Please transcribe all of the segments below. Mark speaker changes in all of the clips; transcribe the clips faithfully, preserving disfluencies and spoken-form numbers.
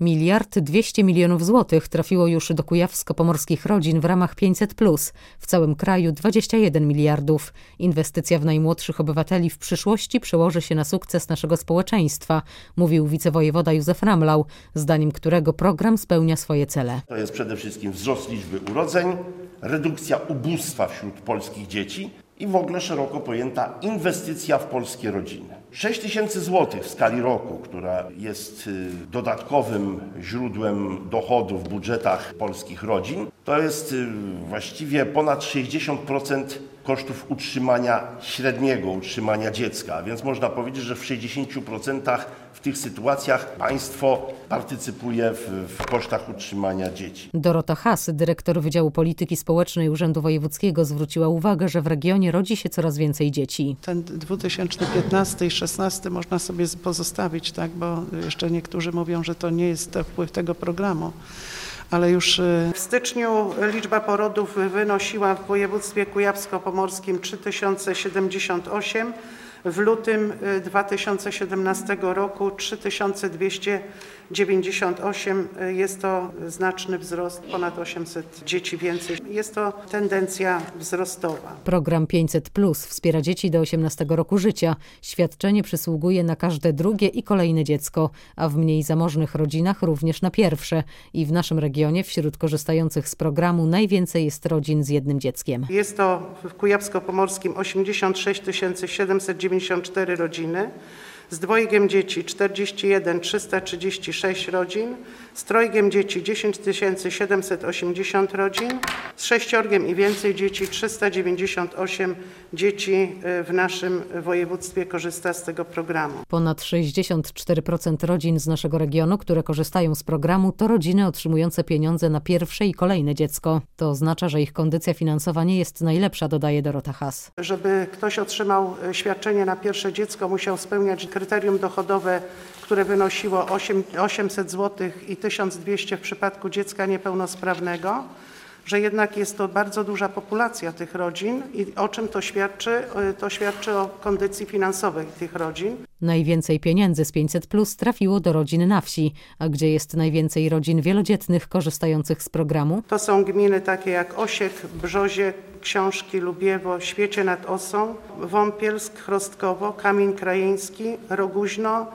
Speaker 1: Miliard dwieście milionów złotych trafiło już do kujawsko-pomorskich rodzin w ramach pięćset plus. W całym kraju dwadzieścia jeden miliardów. Inwestycja w najmłodszych obywateli w przyszłości przełoży się na sukces naszego społeczeństwa, mówił wicewojewoda Józef Ramlał, zdaniem którego program spełnia swoje cele.
Speaker 2: To jest przede wszystkim wzrost liczby urodzeń, redukcja ubóstwa wśród polskich dzieci i w ogóle szeroko pojęta inwestycja w polskie rodziny. sześć tysięcy złotych w skali roku, która jest dodatkowym źródłem dochodu w budżetach polskich rodzin, to jest właściwie ponad sześćdziesiąt procent kosztów utrzymania średniego, utrzymania dziecka. Więc można powiedzieć, że w sześćdziesięciu procentach w tych sytuacjach państwo partycypuje w, w kosztach utrzymania dzieci.
Speaker 1: Dorota Has, dyrektor Wydziału Polityki Społecznej Urzędu Wojewódzkiego, zwróciła uwagę, że w regionie rodzi się coraz więcej dzieci.
Speaker 3: Ten dwa tysiące piętnasty i szesnasty można sobie pozostawić, tak, bo jeszcze niektórzy mówią, że to nie jest to wpływ tego programu. Ale już w styczniu liczba porodów wynosiła w województwie kujawsko-pomorskim trzy tysiące siedemdziesiąt osiem, w lutym dwa tysiące siedemnastego roku trzy tysiące dwieście dziewięćdziesiąt osiem. Jest to znaczny wzrost, ponad osiemset dzieci więcej. Jest to tendencja wzrostowa.
Speaker 1: Program pięćset plus wspiera dzieci do osiemnastego roku życia. Świadczenie przysługuje na każde drugie i kolejne dziecko, a w mniej zamożnych rodzinach również na pierwsze. I w naszym regionie wśród korzystających z programu najwięcej jest rodzin z jednym dzieckiem.
Speaker 3: Jest to w kujawsko-pomorskim osiemdziesiąt sześć tysięcy siedemset dziewięćdziesiąt cztery rodziny, z dwojgiem dzieci czterdzieści jeden tysięcy trzysta trzydzieści sześć rodzin, z trojgiem dzieci dziesięć tysięcy siedemset osiemdziesiąt rodzin, z sześciorgiem i więcej dzieci trzysta dziewięćdziesiąt osiem dzieci w naszym województwie korzysta z tego programu.
Speaker 1: Ponad sześćdziesiąt cztery procent rodzin z naszego regionu, które korzystają z programu, to rodziny otrzymujące pieniądze na pierwsze i kolejne dziecko. To oznacza, że ich kondycja finansowa nie jest najlepsza, dodaje Dorota Has.
Speaker 3: Żeby ktoś otrzymał świadczenie na pierwsze dziecko, musiał spełniać kryterium dochodowe, które wynosiło osiemset złotych i tysiąc dwieście w przypadku dziecka niepełnosprawnego, że jednak jest to bardzo duża populacja tych rodzin i o czym to świadczy? To świadczy o kondycji finansowej tych rodzin.
Speaker 1: Najwięcej pieniędzy z pięćset plus trafiło do rodzin na wsi, a gdzie jest najwięcej rodzin wielodzietnych korzystających z programu?
Speaker 3: To są gminy takie jak Osiek, Brzozie, Książki, Lubiewo, Świecie nad Osą, Wąpielsk, Chrostkowo, Kamień Krajeński, Roguźno,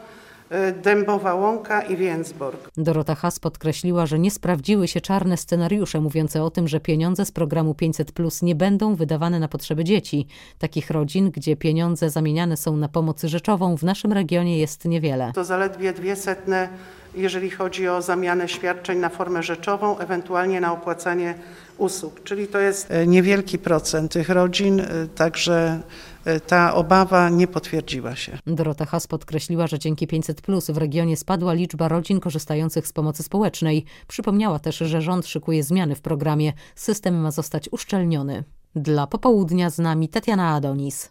Speaker 3: Dębowa Łąka i Więcbork.
Speaker 1: Dorota Has podkreśliła, że nie sprawdziły się czarne scenariusze mówiące o tym, że pieniądze z programu pięćset plus nie będą wydawane na potrzeby dzieci. Takich rodzin, gdzie pieniądze zamieniane są na pomoc rzeczową, w naszym regionie jest niewiele.
Speaker 3: To zaledwie dwie setne, jeżeli chodzi o zamianę świadczeń na formę rzeczową, ewentualnie na opłacanie usług. Czyli to jest niewielki procent tych rodzin, także ta obawa nie potwierdziła się.
Speaker 1: Dorota Has podkreśliła, że dzięki pięćset plus w regionie spadła liczba rodzin korzystających z pomocy społecznej. Przypomniała też, że rząd szykuje zmiany w programie. System ma zostać uszczelniony. Dla Popołudnia z nami Tatiana Adonis.